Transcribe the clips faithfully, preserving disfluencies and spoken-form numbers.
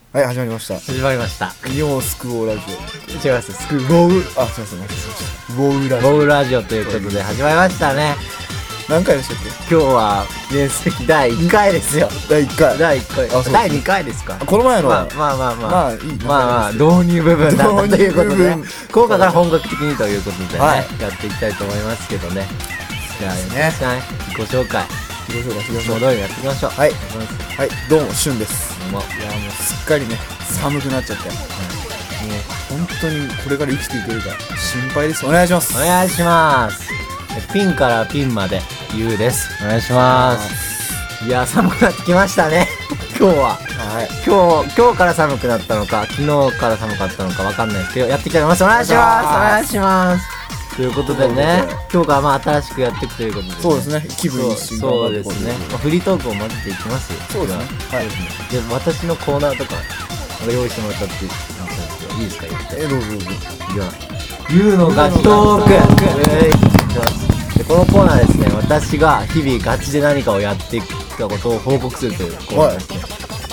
はい、始まりました。 始まりました。 日本スクオーラジオ。違います。スクウォウ。 あ、すいません、間違えました。ウォウラジオ。 ウォウラジオということで始まりましたね。 何回でしたっけ？ 今日は面積だいいっかいですよ。 だいいっかい。 だいいっかい。あ、だいにかいですか？ この前のまあまあまあまあ。 まあいい。 まあまあ導入部分だったということで、効果から本格的にということでね、はい、やっていきたいと思いますけどね。じゃあね、自己紹介。 自己紹介しましょう。 もうどうやっていきましょう。 はい。はい、どうも、しゅんです。 どうも。いや、もうすっかりね、寒くなっちゃって。もう本当にこれから生きていけるか心配です。お願いします。 お願いします。ピンからピンまでゆうです。お願いします。いや、寒くなってきましたね。今日は。はい。今日、今日から寒くなったのか、昨日から寒かったのかわかんないですけど、やっていきたいと思います。お願いします。お願いします。ということでね、今日からまあ新しくやっていくということで、ね、 そうですね、気分一新。 そうですね、まあ、フリートークを混ぜていきますよ。 そうですね。はい。 で、私のコーナーとか用意してもらったっていいですか？ え、どうぞどうぞ。 じゃあ、ゆうのガチトーク。で、このコーナーですね、私が日々ガチで何かをやってきたことを報告するというコーナーですね。はい、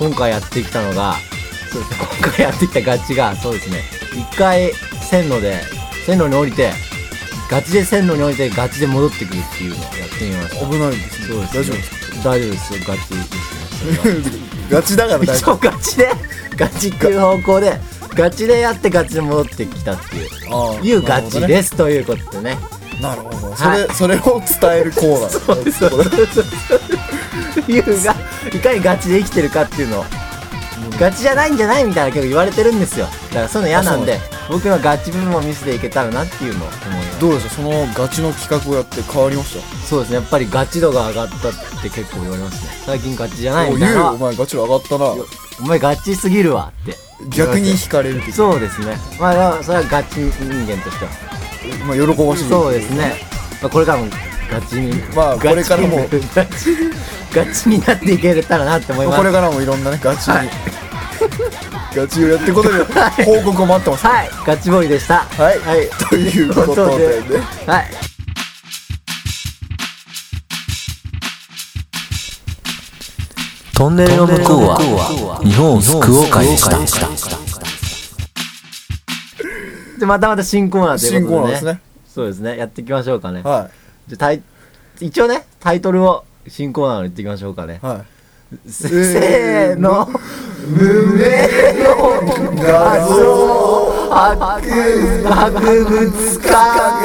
今回やってきたのが、そうですね、今回やってきたガチが、そうですね、一回線路で、線路に降りて、ガチで線路に降りてガチで戻ってくるっていうのをやってみました。 危ないですね。 そうですね。 大丈夫ですか？ 大丈夫ですよ。ガチですね。 ガチだから大丈夫。 一応ガチでガチっていう方向でガチでやってガチで戻ってきたっていういうガチです、ね、ということでね。 なるほど。それ、はい、それを伝えるコーナー。 そうです。ゆうがいかにガチで生きてるかっていうのを。ガチじゃないんじゃないみたいな結構言われてるんですよ。だからそういうの嫌なんで、僕のガチ部分を見せていけたらなっていうのを思います。 どうでしょう、そのガチの企画をやって変わりました？ そうですね、やっぱりガチ度が上がったって結構言われますね。最近ガチじゃないみたいな。 お前ガチ度上がったな。 お前ガチすぎるわって逆に惹かれるって。 そうですね、まあそれはガチ人間としてはまあ喜ばしい。 そうですね、まあ、これからもガチにまあこれからもガチガチになっていけたらなって思います。 これからもいろんなねガチに、はい、ガチをやっていくことで報告を待ってます。 はい、ガチボーイでした。 はい、はい、ということでね、 はい。トンネルの向こうは日本福岡でした。でまたまた新コーナーということでね。新コーナーですね。そうですね、やっていきましょうかね。 はい。 じゃタイ一応ねタイトルを新コーナーに言っていきましょうかね。 はい。 せーの。無名の画像博物館。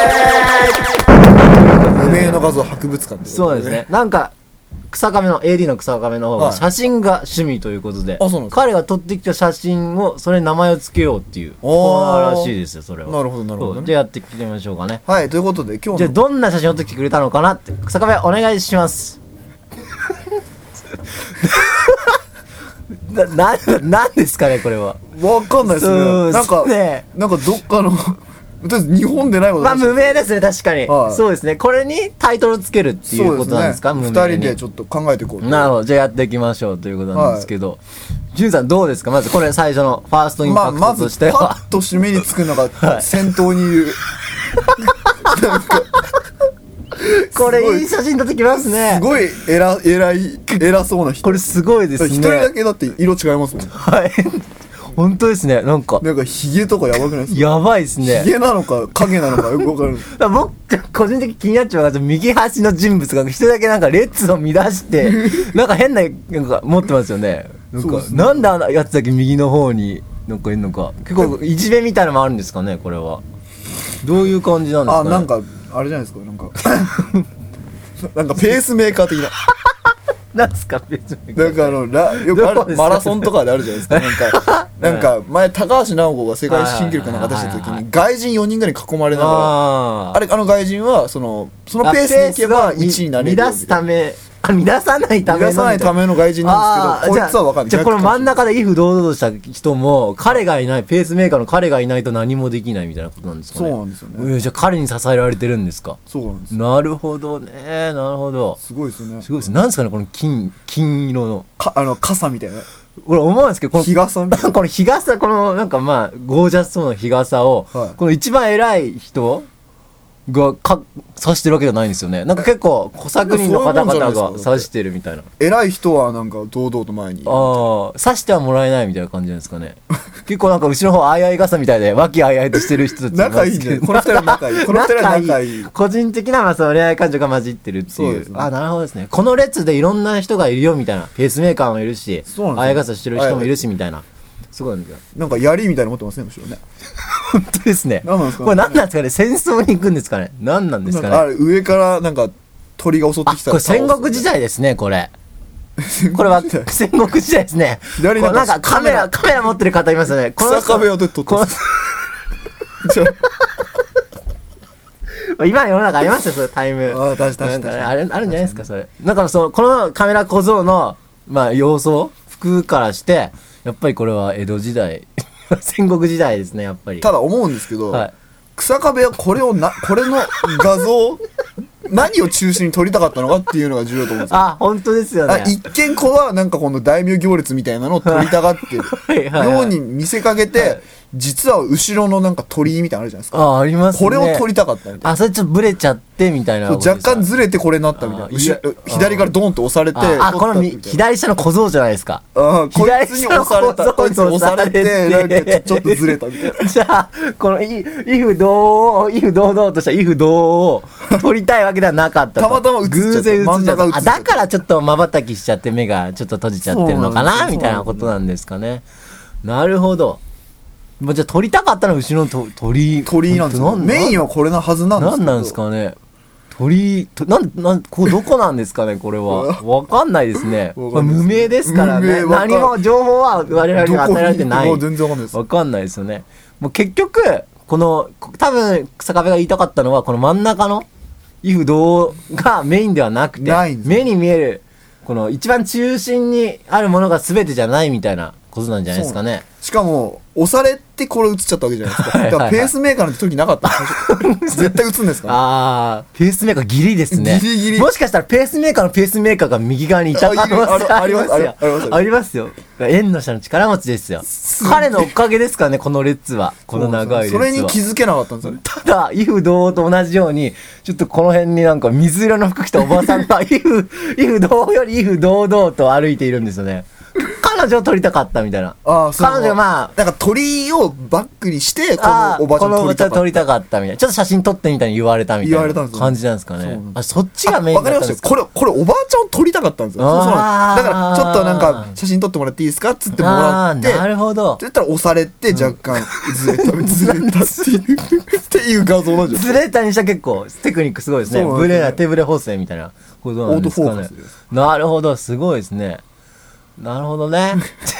無名の画像博物館ってことですね。 そうですね。なんか草亀の エーディー の草亀の方が写真が趣味ということで、はい、彼が撮ってきた写真をそれに名前を付けようっていうコーナーらしいですよ。それは。なるほどなるほど、ね。 じゃあやってきてみましょうかね。 はい、ということで今日のじゃあどんな写真を撮ってきてくれたのかなって草亀お願いします。な、な、なんですかねこれは。 わかんないですね。なんか、ね、なんかどっかのとりあえず日本でないことまあ無名ですね、確かに、はい、そうですね。これにタイトルつけるっていうことなんですか？ ふたりでちょっと考えていこう。 なるほど、じゃあやっていきましょうということなんですけど、じゅんさんどうですか？まずこれ最初のファーストインパクトとしては、 まあ、まずパッと締めにつくのが先頭にいる、 なんかこれいい写真撮ってきますね。 すごい偉偉い偉そうな人。 これすごいですね。 一人だけだって色違いますもん。 はい。本当ですね。なんかなんかヒゲとかやばくないですか？ やばいですね。 ヒゲなのか影なのかよくわかる。 僕個人的に気になっちゃうのが右端の人物が一人だけなんか列を乱してなんか変ななんか持ってますよね。なんか、ね、なんであのやつだけ右の方になんかいるのか。結構いじめみたいなのもあるんですかねこれは。どういう感じなんですかね。 あ、なんかあれじゃないですか、なんかなんかペースメーカー的な。 なんすかペースメーカー。 なんかあのラよくあるマラソンとかであるじゃないですか。なんかなんか前高橋尚子が世界新記録なんか出した時に外人よにんぐらいに囲まれながら、あれあの外人はそのそのペースでいけばいちいになれる。 乱すため。あ、乱さないための乱さないための外人なんですけど、こいつは分かんない。 じゃあこの真ん中で威風堂々とした人も彼がいない、ペースメーカーの彼がいないと何もできないみたいなことなんですかね。 そうなんですよね。 じゃあ彼に支えられてるんですか。 そうなんです。 なるほどね、なるほど。 すごいですね。 すごいです。なんですかねこの金金色のかあの傘みたいな。 俺思うんですけど、この日傘みたいな。 この日傘、このなんかまあゴージャスそうな日傘を、はい、この一番偉い人がか指してるわけじゃないんですよね。なんか結構小作人の方々が指してるみたいな。 偉い人はなんか堂々と前に、 ああ指してはもらえないみたいな感じなんですかね。結構なんか後ろの方あいあい傘みたいで和気あいあいとしてる人たちいますけど仲いいね。この二人は仲いい。この二人は仲いい。 個人的なまあその恋愛感情が混じってるっていう。 そうですね。 あ、なるほどですね。この列でいろんな人がいるよみたいな。ペースメーカーもいるし、あい傘してる人もいるしみたいな。すごいんだよ。 なんか槍みたいなの持ってますね、むしろね。 本当ですね。 何なんですか。 これ何なんですかね。戦争に行くんですかね。何なんですかね。 あれ上からなんか鳥が襲ってきたら。 これ戦国時代ですね、これ。これは戦国時代ですね。左なんかカメラカメラ持ってる方いますよね。 草壁を撮って撮って。 今の世の中ありますよ、それタイム。 ああ、確かに。 あれあるんじゃないですか、それ。だからそのこのカメラ小僧のまあ様相、服からしてやっぱりこれは江戸時代、戦国時代ですね、やっぱり。 ただ思うんですけど、 はい、 草壁はこれをなこれの画像何を中心に撮りたかったのかっていうのが重要と思うんですよ。 あ、本当ですよね。 一見こはなんかこの大名行列みたいなのを撮りたがってるように見せかけて、はいはい、実は後ろのなんか鳥居みたいなのあるじゃないですか。 あ、ありますね。 これを撮りたかったみたいな。 あ、それちょっとブレちゃってみたいな。 若干ずれてこれになったみたいな。左からドーンと押されて。 あ、この左下の小僧じゃないですか。 あ、こいつに押された。こいつに押されて、なんかちょっとずれたみたいな。 じゃあ、この威風堂々、威風堂々とした威風堂々を撮りたいわけではなかったと。 たまたま映っちゃった。 偶然映っちゃった。 あ、 だからちょっと瞬きしちゃって目がちょっと閉じちゃってるのかなみたいなことなんですかね。なるほど。じゃあ撮りたかったのは後ろの鳥居。 鳥居なんですよ。メインはこれのはずなんですけど。 何なんですかね。鳥居、となん、なん、こうどこなんですかね、これは。わかんないですね。無名ですからね。何も情報は我々に与えられてない。 全然わかんないです。 わかんないですよね。もう結局、この、多分、草壁が言いたかったのは、この真ん中の威風堂がメインではなくて、目に見える、この一番中心にあるものが全てじゃないみたいなことなんじゃないですかね。 しかも押されてこれ映っちゃったわけじゃないですか。だからペースメーカーなんて時なかった。絶対映るんですか、ね、 ああ、ペースメーカーギリですね。ギリギリ。もしかしたらペースメーカーのペースメーカーが右側にいた可能性ありますよ。ありますよ。縁の下の力持ちですよ。彼のおかげですからね、この列は。この長い列は。 それに気づけなかったんですよね。 ただ、威風堂々と同じように、ちょっとこの辺になんか水色の服着たおばさんが、威風、威風堂々より威風堂々と歩いているんですよね。彼女を撮りたかったみたいな。ああ、そう。彼女まあ、 なんか鳥居をバックにして、このおばちゃん撮りたかった。 撮りたかったみたいな。ちょっと写真撮ってみたいに言われたみたいな感じなんですかね。あ、そっちがメインだったんですか。 わかりますよ。これ、これおばあちゃんを撮りたかったんですよ。そうそう。だから、ちょっとなんか、写真撮ってもらっていいですかっつってもらって。 なるほど。 って言ったら押されて、若干、ずれた、ずれたっていう、っていう画像なんじゃないですか。 ずれたにしたら結構、テクニックすごいですね。ブレない、手ブレ補正みたいなことなんですかね。なるほど、すごいですね。なるほどね。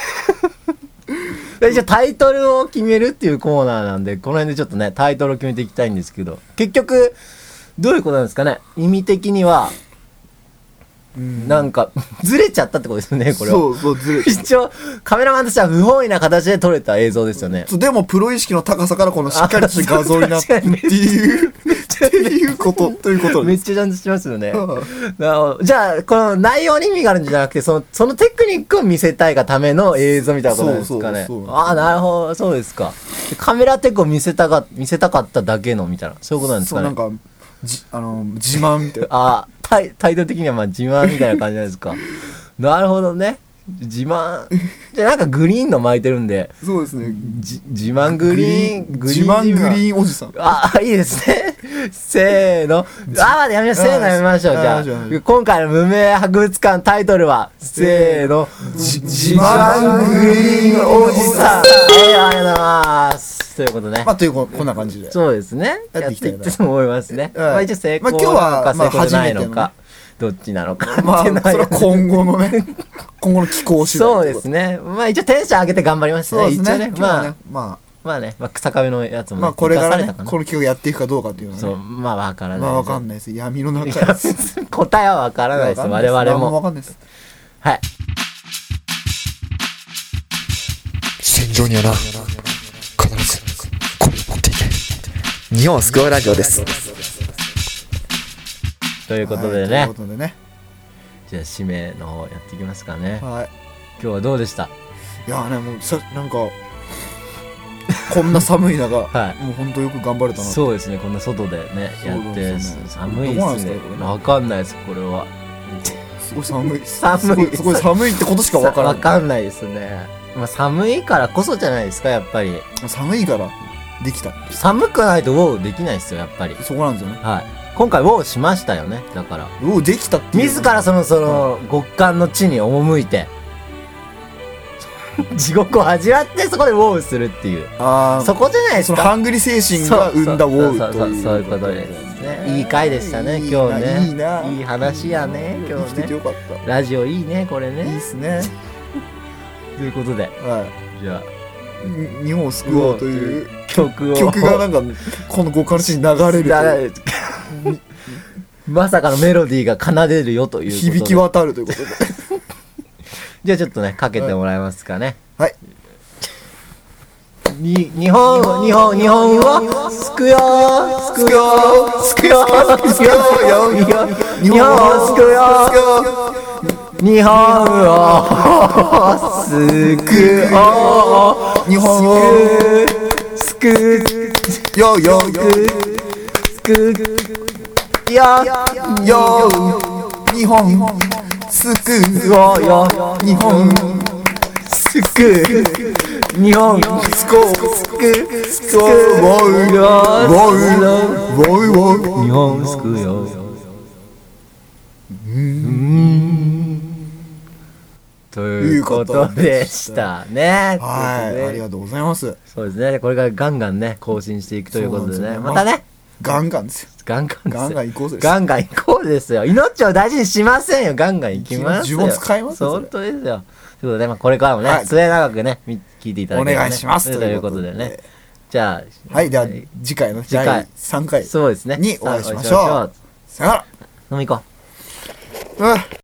じゃあタイトルを決めるっていうコーナーなんで、この辺でちょっとね、タイトルを決めていきたいんですけど、結局、どういうことなんですかね。意味的には、うんなんか、ずれちゃったってことですよね、これは。 そうそう、ずれ一応、カメラマンとしては不本意な形で撮れた映像ですよね。 でも、プロ意識の高さからこのしっかりした画像になってっていう、っていうこと、ということです。 めっちゃちゃんとしますよね。じゃあ、この内容に意味があるんじゃなくて、その、そのテクニックを見せたいがための映像みたいなことなんですかね。そうそうそう。ああ、なるほど、そうですか。カメラテクを見せたか、見せたかっただけのみたいな、そういうことなんですかね。 そう、なんか、じあの自慢みたいな。 あタイタイトル的にはまあ自慢みたいな感じなんですか。なるほどね。自慢じゃなんかグリーンの巻いてるんで。 そうですね。 じ自慢グリーングリーン自慢グリーンおじさん。 あいいですね。せーの。あやめましょう。せーのやめましょう。じゃあ今回の無名博物館タイトルはせーの。自慢グリーンおじさん。はい、ありがとうございます。ということね。 まあというこんな感じで。 そうですね。やっていきたいと思いますね。まあ一応成功なのか成功じゃないのか。どっちなのかまあそれは今後のね今後の気候次第。 そうですね。まあ一応テンション上げて頑張りますね。一応ね。まあまあまあね、まあ草壁のやつもまあこれからねこの企画やっていくかどうかっていうのはね。 そうまあわからない。 まあわかんないです。闇の中です。 答えはわからないです。我々も。 わかんないです。 はい。 戦場にはな必ずこれを持っていけ。日本スクワラジオです。 ということでね、 はい、ということでねじゃあ締めの方やっていきますかね。 はい。 今日はどうでした？ いやーねもうさなんかこんな寒い中、 はいもう本当よく頑張れたな。 そうですね、こんな外でねやってそうですね寒いどこなんですねですかこれ。 わかんないですこれは。 すごい寒い。 寒いすごいすごい寒いってことしかわからわない。 かんないですね。まあ寒いからこそじゃないですかやっぱり。 寒いからできた。 寒くないとウォーできないですよやっぱり。 そこなんですよね。 はい。今回ウォーしましたよね。だからおおできたっていう。 自らそのその極寒の地に赴いて地獄を味わってそこでウォーするっていう。 ああそこじゃないですか。 そのハングリ精神が生んだウォーという。 そうそうそうそういうことですね。いい回でしたね今日ね。 いいな。 いい話やね今生きてて日ね。 よかった。 ラジオいいねこれいいねっ。すね。 ということではじゃあい。に日本を救おうという曲を曲がなんかこの極寒の地に流れるという。 まさかのメロディーが奏でるよということで響き渡るということで。 じゃあちょっとねかけてもらえますかね。 はい。 に日本日本日本を救うよ救うよ救うよ救うよ日本を救うよ日本を救おう日本を救うよよ救うよよ日本救救おうよう日本救う日本救おう救う救ウォーうよウォーウォーウォー日本救うよということでしたね。 はい、 ということでありがとうございます。 そうですね。これからガンガンね更新していくということでね。 そうなんですよねまたねガンガンですよ。 ガンガンですよガンガン行こうぜ。 ガンガン行こうですよ。命を大事にしませんよ。ガンガン行きますよ。 呪文使いますよそれ本当ですよ。ということで、まあ、これからもね、 はい末永くね、み聞いていただければ、ね、 お願いしますということでね。じゃあ、 はい、では次回の次回だいさんかいそうですね。 にお会いしましょうさあお会いさよなら。 飲み行こう。 うん